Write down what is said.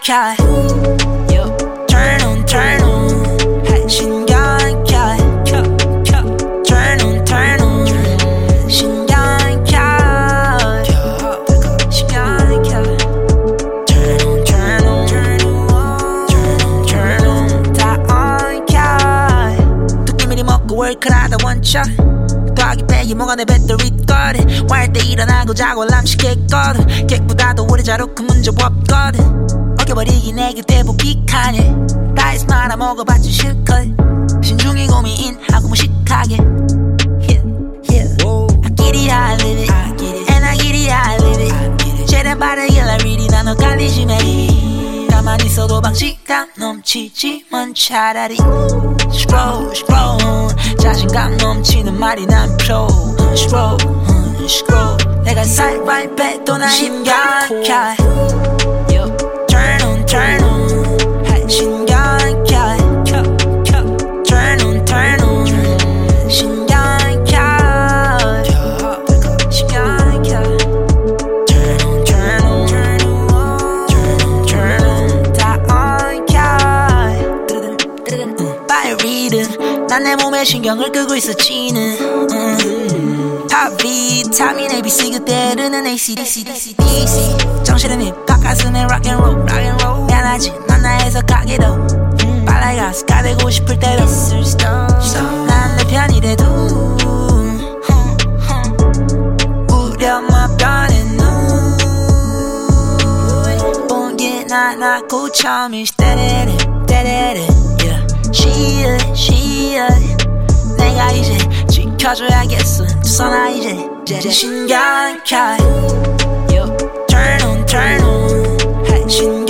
Turn on, turn on. 신경켜. Turn on, turn on. 신경켜. 신경켜. Turn on, turn on. Turn on. 다 on 켜. 두끼미리 먹고 월클하다 원쳐. 더하기 빼기 뭐가 내 배터리 거든. 왈 때 일어나고 자고 알람 시켰거든. 객보다도 오래 자놓고 문제 없거든. 어겨버리기 내 곁에 복귀하네. 다이스 말아 먹어봤자 실컷. 신중히 고민하고 무식하게. 아끼리야 I live it. And I get it I live it. 최대한 빠르게 I read it. 난 엇갈리지 매. 가만히 있어도 방식감 넘치지만 차라리 Scroll scroll. 자신감 넘치는 말이 난 pro. Scroll scroll. 내가 살발 빼도 난 심각해. Turn on turn on. 신경켜. Turn on turn on. 신경켜. 신경켜. Turn on turn on. Turn on. 다 on 켜. By rhythm. 난 내 몸에 신경을 끄고 있었지는. 팝 비타민 ABC 그때는 AC/DC 정신은 힙합 가슴에 rock'n'roll 미안하지 난 나 해석하기도 빨라이 가수가 되고 싶을 때도 난 내 편이 돼도 우려만 변해 눈 본게 나 고참이 때레레 시야 내가 이제 지켜줘야겠어 두 손아 이제 신경켜. Turn on turn on.